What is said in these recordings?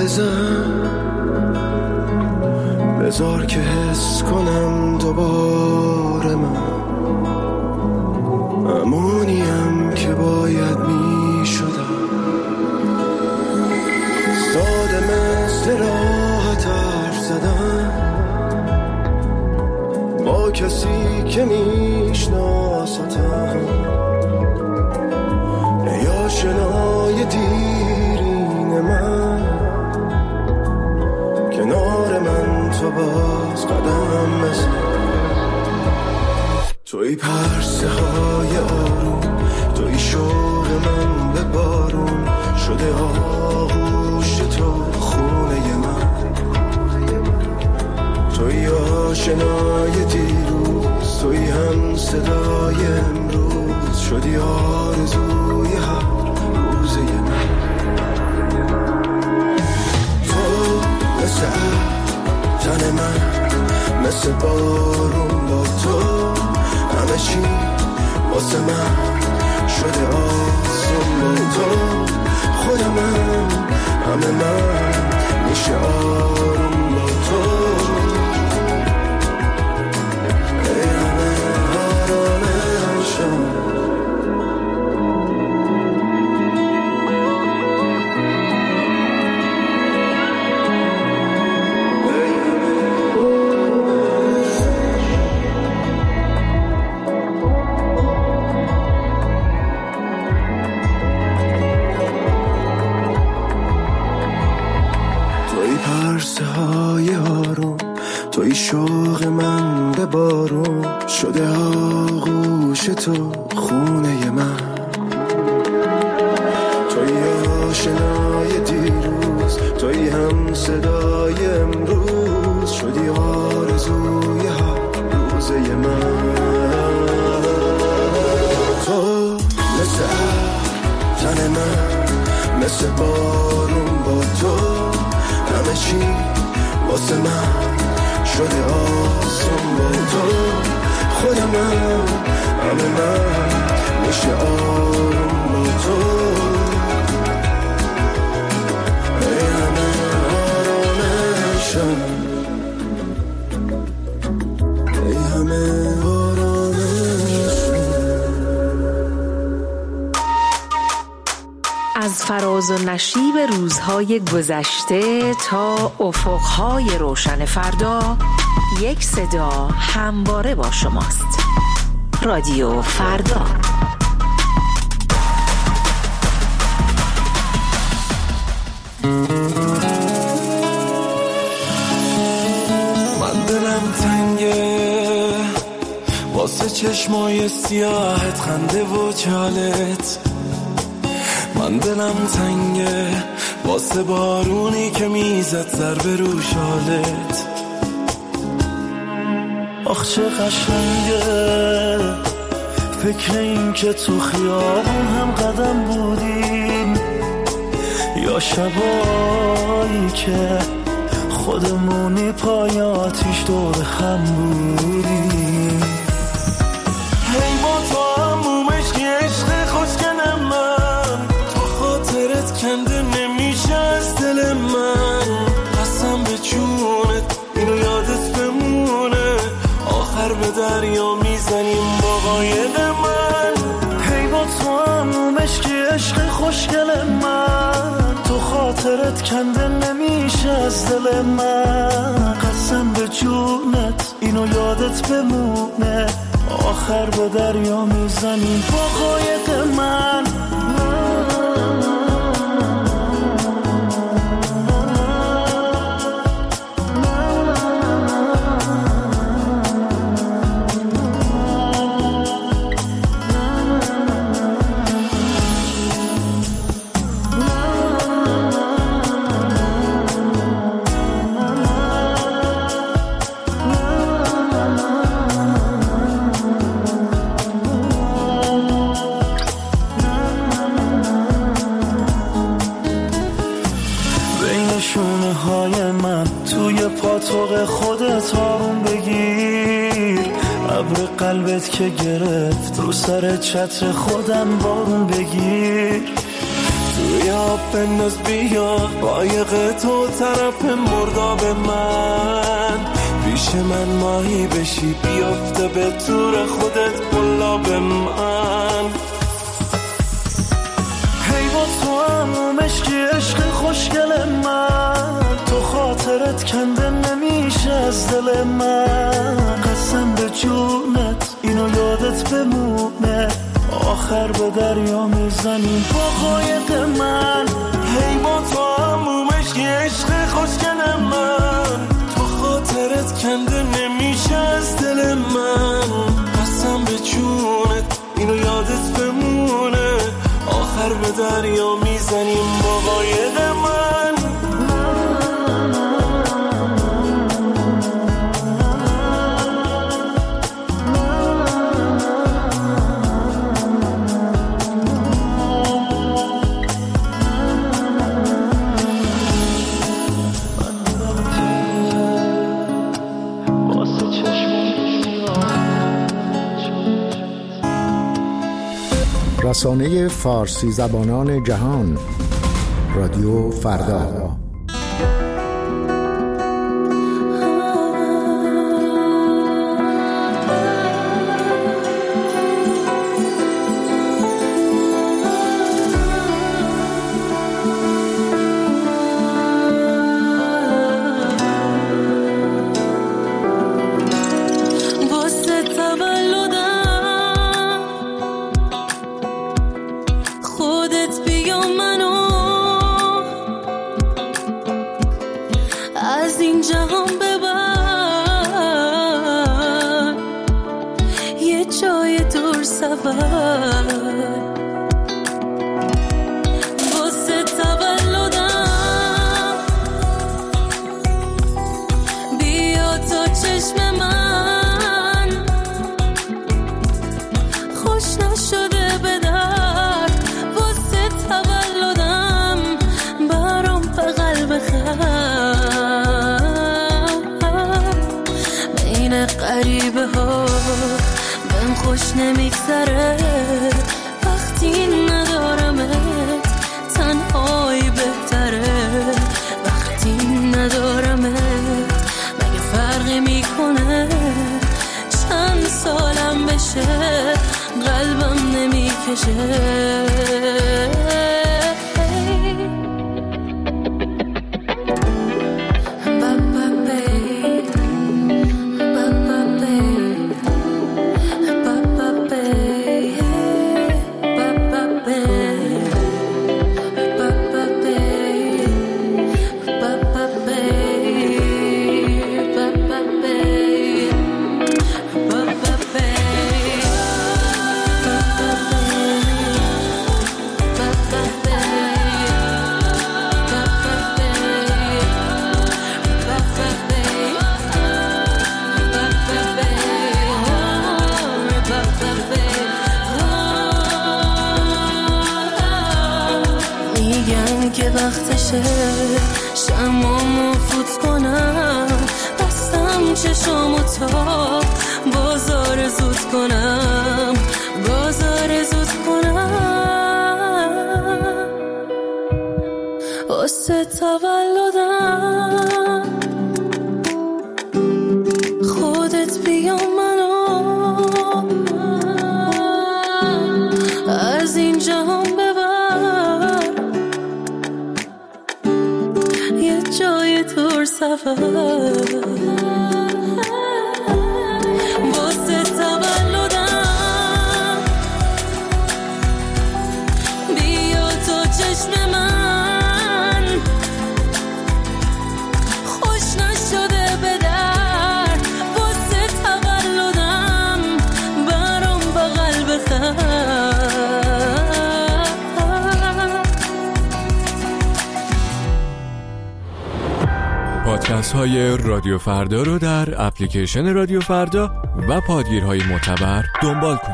بزن، بذار که حس کنم دوباره من امونیم که باید می شدم. ساده مثل راحت حرف زدن با کسی که میشناستم، یا شنای دیرین من کنار من تو باز قدم بزن. توی پرسه های آروم، توی شوق من به بارون شده آغوش تو خونه من. توی آشنای دیروز، توی هم صدای امروز شدی آرزوی هر روزه من. تو مثل تن من، مثل بارون با تو همه چی واسه من شده آسون با تو. خود من همه من میشه آروم با تو. ای همه آرامشم، توی شوق من به بارون شده آغوش تو خونه من. توی آشنای دیروز، توی هم صدای امروز شدی آرزوی هر روزه من. تو مثل تن من، مثل بارون با تو همه چی واسه من شده آسون با تو. خود من همه من میشه آروم با تو. ای همه آرامشم، ای همه آرامشم. از فراز و نشیب روزهای گذشته تا افقهای روشن فردا، یک صدا همواره با شماست. رادیو فردا. من دلم تنگه واسه چشمای سیاهت، خنده و چالت. من دلم تنگه واسه بارونی که میزد سر به رو شالت. آخ چه قشنگه فکر این که تو خیابون هم قدم بودیم، یا شبایی که خودمونی پای آتیش دور هم بودیم. هی با تو همومش که عشق خوشگل من، تو خاطرت کنده نمیشه از دل من. قسم به جونت اینو یادت بمونه، آخر به دریا میزنیم با قایق من. هی با تو همومش که عشق خوشگل من، تو خاطرت کنده نمیشه از دل من. قسم به جونت اینو یادت بمونه، آخر به دریا میزنیم با قایق من. پاتوق خودت آروم بگیر، ابر قلبت که گرفت رو سر چتر خودم بارون بگیر. توی آب بنداز بیا قایق تو طرف مرداب من، پیش من ماهی بشی بیافته به طور خودت قلاب من. هی با تو هم عشقی عشق خوشگل من، تو خاطرت کنده نمیشه از دل من. قسم به جونت اینو یادت بمونه، آخر به دریا میزنیم با قایق من. هی با تو هم عشقی عشق خوشگل من، تو خاطرت کنده نمیشه از دل من. قسم به جونت اینو یادت بمونه، آخر به دریا میزنیم با قایق من. رسانه فارسی زبانان جهان، رادیو فردا. غریبه ها بهم خوش نمیگذره وقتی ندارمت، تنهایی بهتره وقتی ندارمت. مگه فرقی میکنه چند سالم بشه قلبم نمیکشه. که وقتشه شمامو فوت کنم، بستم چشامو تا بازار زود کنم، بازار زود کنم. واسه تولدم خودت بیا منو از این جهان جای دور سفر. واسه تولدم بیا تو چشم من، خوش نشده به در. واسه تولدم برام بغل بخر. پادکست های رادیو فردا رو در اپلیکیشن رادیو فردا و پادگیرهای معتبر دنبال کنید.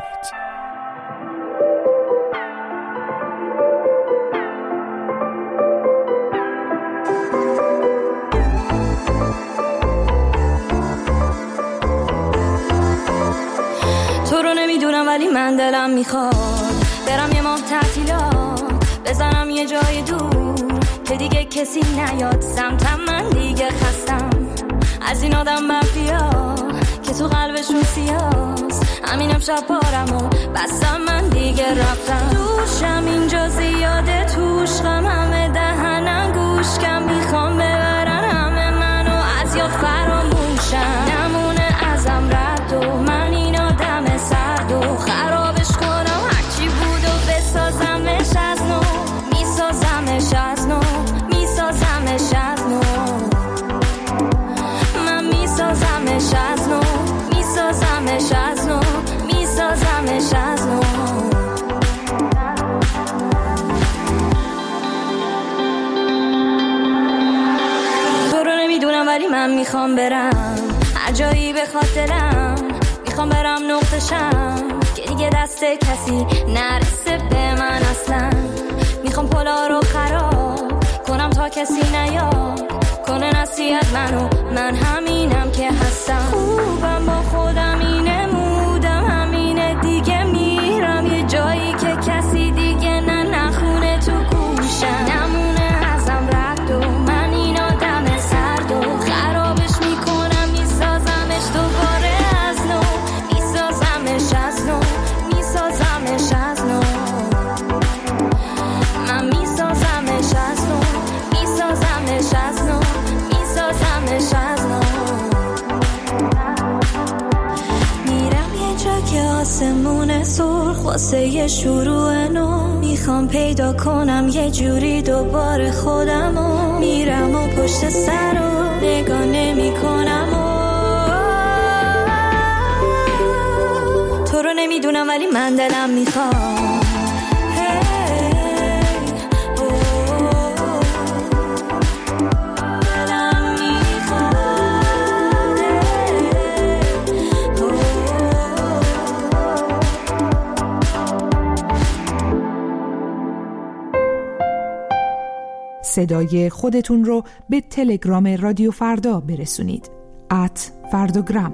تو رو نمیدونم ولی من دلم میخواد برم یه ماه تعطیلات بزنم یه جای دور که دیگه کسی نیاد سمتم. من دیگه خستم از این آدم مافیا که تو قلبشون سیاست. همینم شب پارمو بستم، من دیگه رفتم. دوشم اینجا زیاده، توش غم همه دهنم گوشکم. میخوام ببرن همه منو از یاد فراموشم. نمونه ازم رد و من این آدم سرد و خرابش کنم. هرچی بود و بسازمش از نو، میسازمش از نو، میسازمش از نو. من میسازمش از نو، میسازمش از نو، میسازمش از نو. تو رو نمیدونم ولی من میخوام برم هر جایی بخواد دلم. میخوام برم نقطشم که دیگه دست کسی نرسه به من اصلا. میخوام پلا رو خراب کنم تا کسی نیاد کنه نصیحت منو. من همینم که هستم، خوبم با خودم، اینه مودم همینه دیگه. میرم یه جایی که کسی دیگه نخونه تو گوشم. نمونه ازم رد و من این آدم سرد و خرابش میکنم. میسازمش دوباره از نو، میسازمش از نو، میسازمش از نو. من میسازمش از نو، میسازمش از نو، میسازمش از نو. میرم یه جا که آسمون سرخ واسه یه شروع نو. میخوام پیدا کنم یه جوری دوباره خودمو. میرم و پشت سر رو نگاه نمی کنم تو رو نمیدونم ولی من دلم میخوام. صدای خودتون رو به تلگرام رادیو فردا برسونید. @فرداگرام.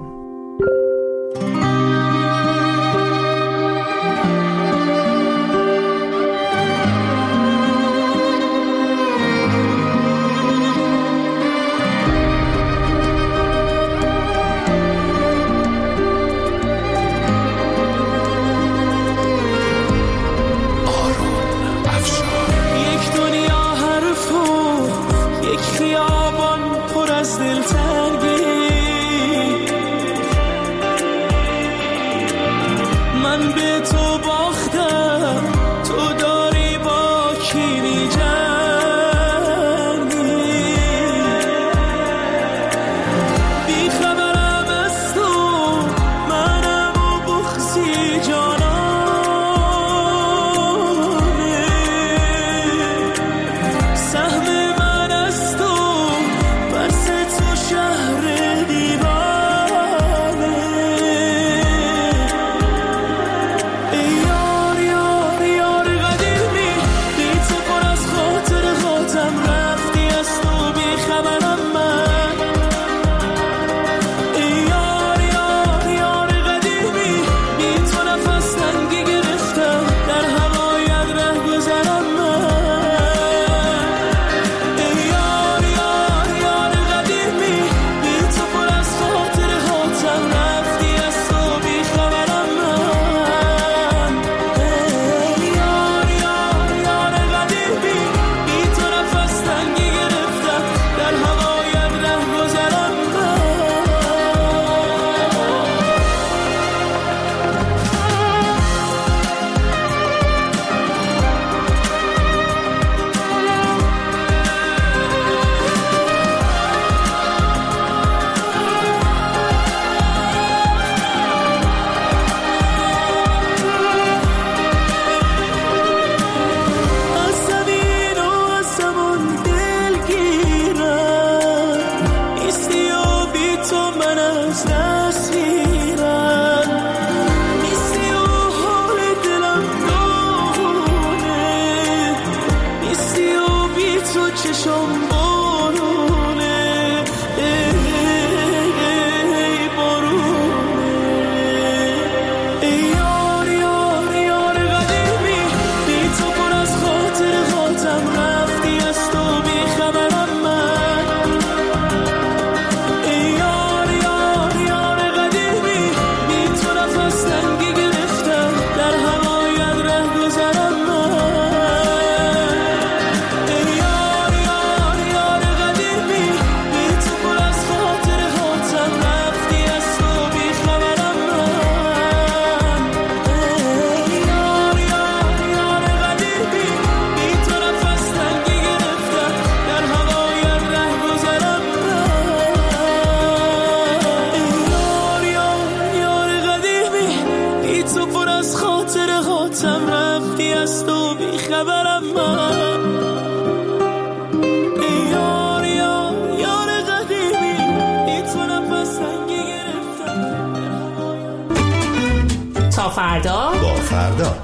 فردا با فردا.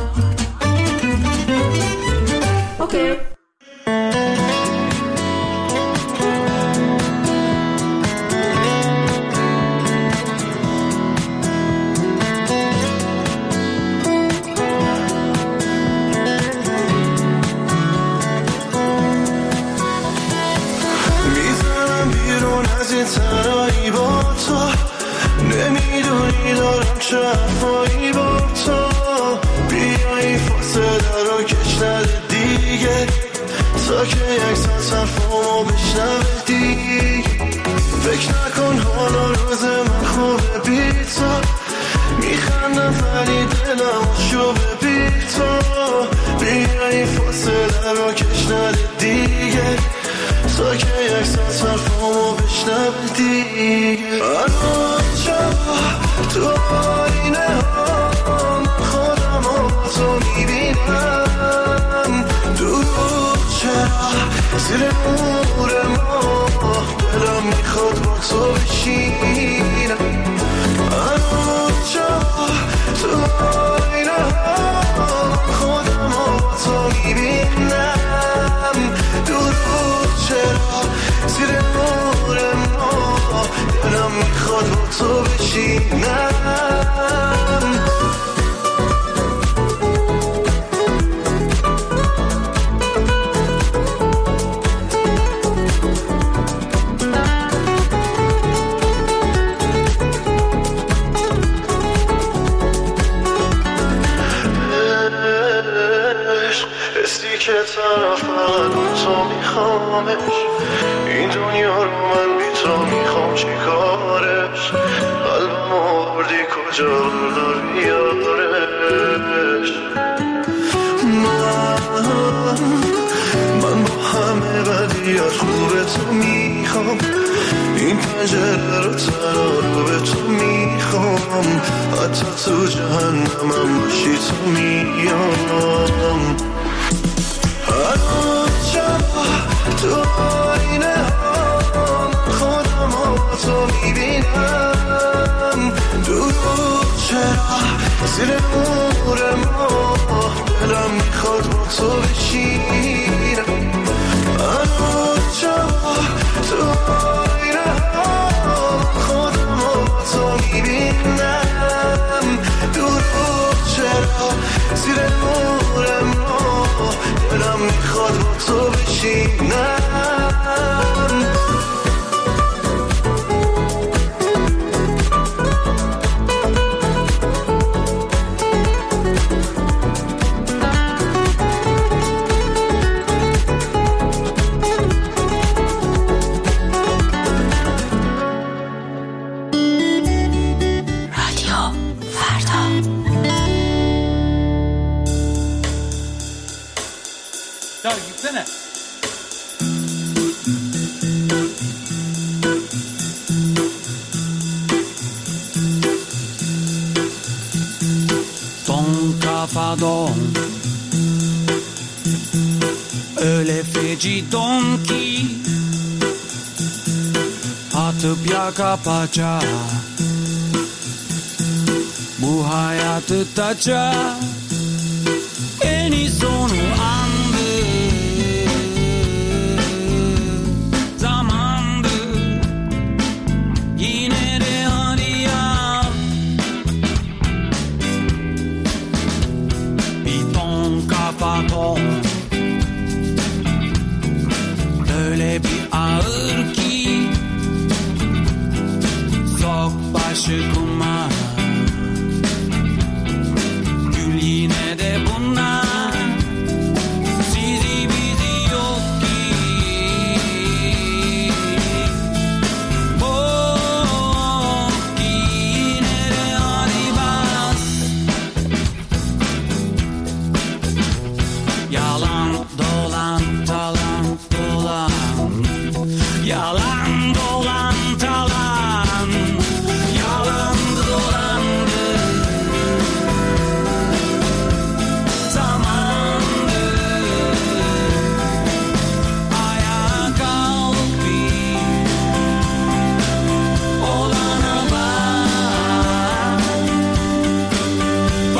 اوکی. تنهایی با تو نمیدونی دارم چه حرفایی با تو بیایی فاصله رو کش نده دیگه تا که یک ساعت حرفامو بشنوه دیگه فکر نکن حالا روز من خوبه بی تو میخندم ولی دلم شوبه بی تو بیایی فاصله رو کش نده دیگه تا که یک ساعت حرفامو بشنوه دیگه هنوز شبا تو آینه ها من خودم و تو میبینم دروغ چرا زیر نور ما دلم میخواد با تو بشینم هنوز شبا تو آینه ها من خودم و تو میبینم دروغ چرا زیر نور ما دلم میخواد با تو بشینم حسی که طرف من تو میخوامش این دنیا رو من بی تو میخوام چی کارش قلبم آوردی کجا داری یارش من با همه بدیات خوب تو میخوام این پنجره رو تنها رو به تو میخوام حتی تو جهنمم باشی تو میام هنوز شبا تو آینه ها من خودم و تو میبینم دروغ چرا زیر نور ما دلم میخواد با تو بشینم هنوز شبا تو آینه ها من خودم و تو میبینم دروغ چرا زیر نور ما دلم میخواد با تو بشینم Öyle feci don ki atıp yaka paça bu hayatı taça en sonu andı zamandı yine de arayam bir ton kafa ton öyle bir ağır ki sok başı kuma gül yine de bunlar sizi bizi yok ki bok ki yine de hadi bas yalan dolan talan dolan yalan dolan talan yalan dolandı zamandı ayağa kalk bir olana bak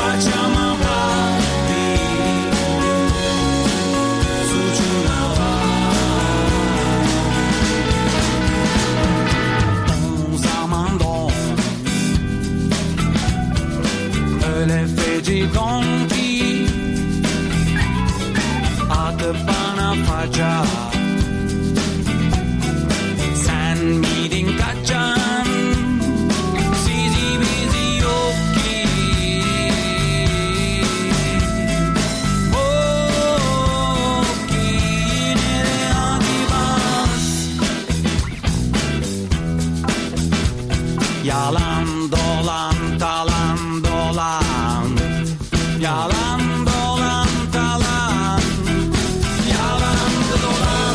Yalan dolan talan dolan. Yalan dolan talan. Yalan dolan.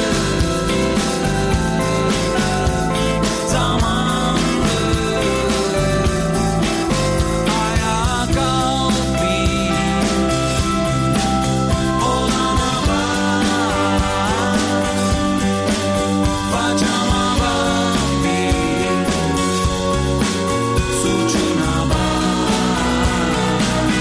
Zaman ayağa kalk bir. Olana bak. Bacama bak bir. Suçuna bak.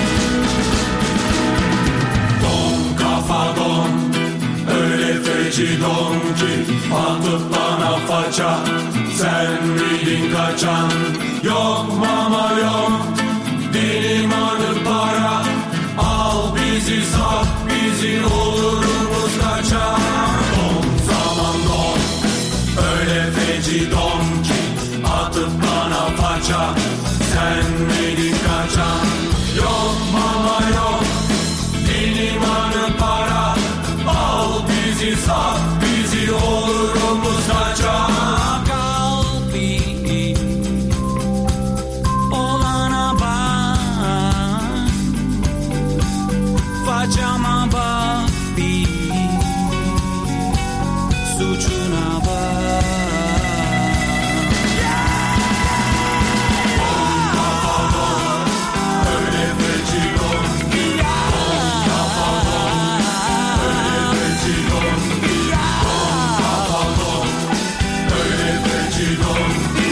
Don kafa don. Öyle feci don ki atıp bana faça. Sen miydin kaçan? Yok mama yok. Benim adım para. Al bizi sat bizi olurumuz kaçan. Don zaman don. Öyle feci don ki atıp bana faça. Sen miydin kaçan? Yok mama yok. Benim adım para. Al bizi sat bizi olurumuz kaçan. Kalbi olana bak. Facama bak bir. Suçuna bak. Öyle feci don ki. Öyle feci don ki. Öyle feci don ki.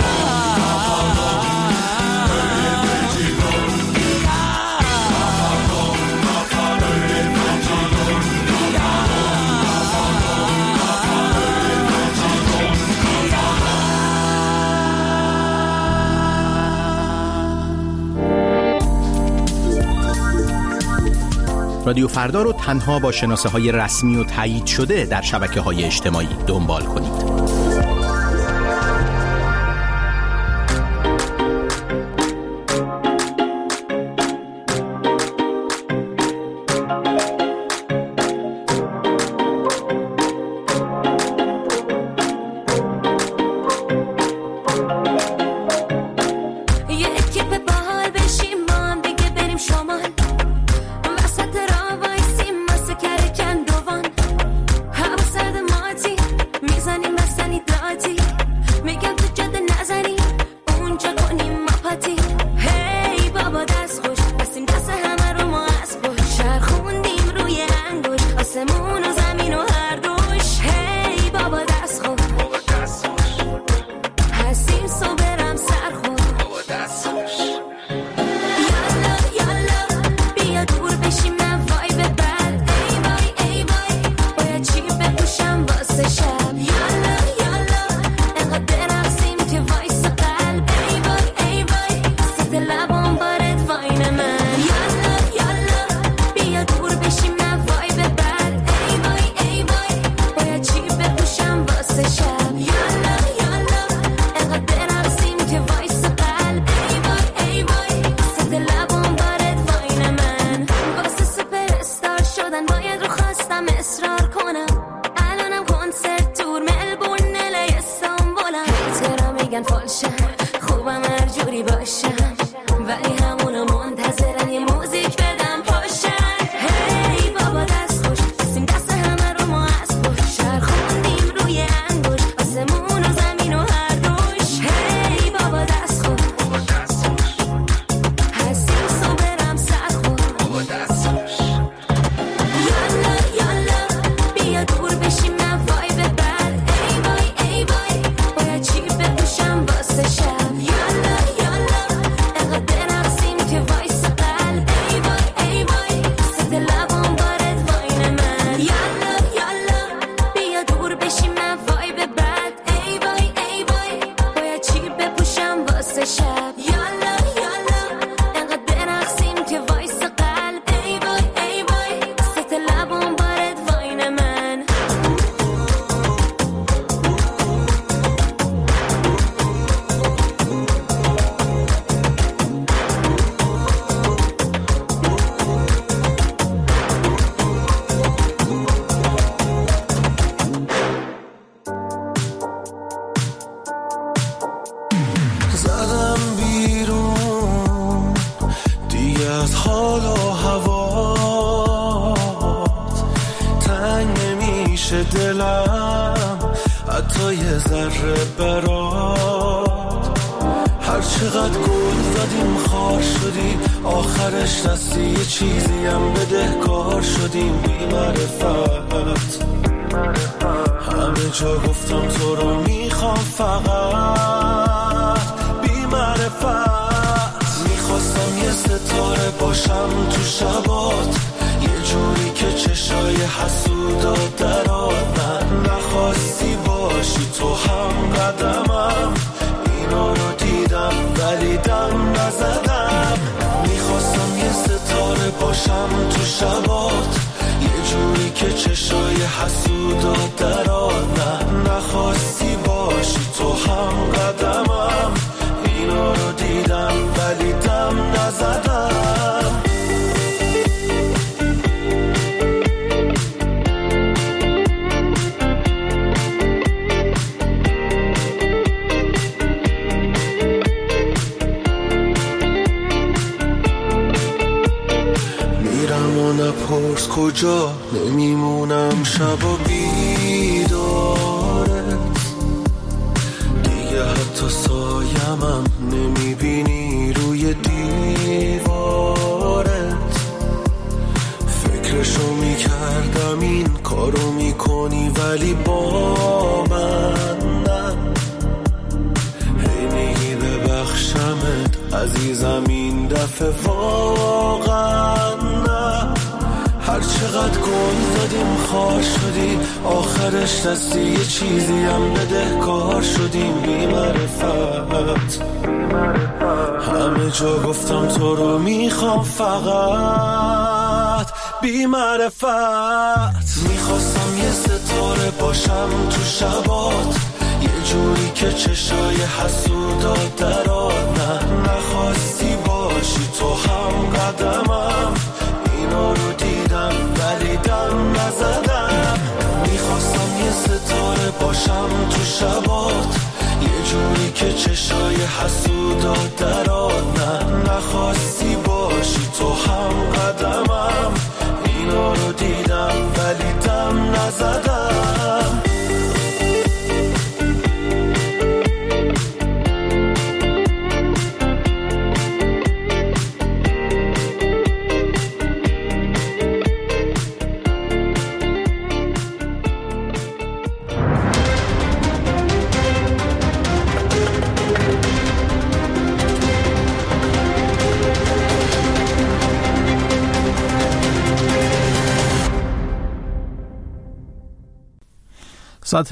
رادیو فردا رو تنها با شناسه‌های رسمی و تایید شده در شبکه‌های اجتماعی دنبال کنید. Shab, yalla, yalla, دلم حتی یه ذره برات. هر چقدر گل زدیم خار شدی، آخرش دستی یه چیزی هم بدهکار شدیم. بی معرفت همه جا گفتم تو رو میخوام، فقط بی معرفت. میخواستم یه ستاره باشم تو شبات، یه جوری که چشای حسودات درات. نخواستی باشی تو هم قدمم، اینا رو دیدم ولی دم نزدم. میخواستم یه ستاره باشم تو شبات، یه جوری که چشای حسودات درات. نخواستی باشی تو هم قدمم، اینا رو دیدم ولی دم نزدم. میرم و نپرس کجا، نمیمونم شب و بیدارت. دیگه حتی سایمم نمیبینی روی دیوارت. فکرشو میکردم این کارو میکنی ولی با من نه. هی میگی ببخشمت عزیزم این دفعه واقعا نه. هر چقدر گل زدیم خار شدی، آخرش دستی یه چیزی هم بدهکار شدیم. بی معرفت همه جا گفتم تو رو میخوام، فقط بی معرفت. میخواستم یه ستاره باشم تو شبات، یه جوری که چشای حسودات درات. نخواستی باشی تو هم قدمم، اینا رو دیدم ولی دم نزدم. میخواستم یه ستاره باشم تو شبات، یه جوری که چشای حسودات درات.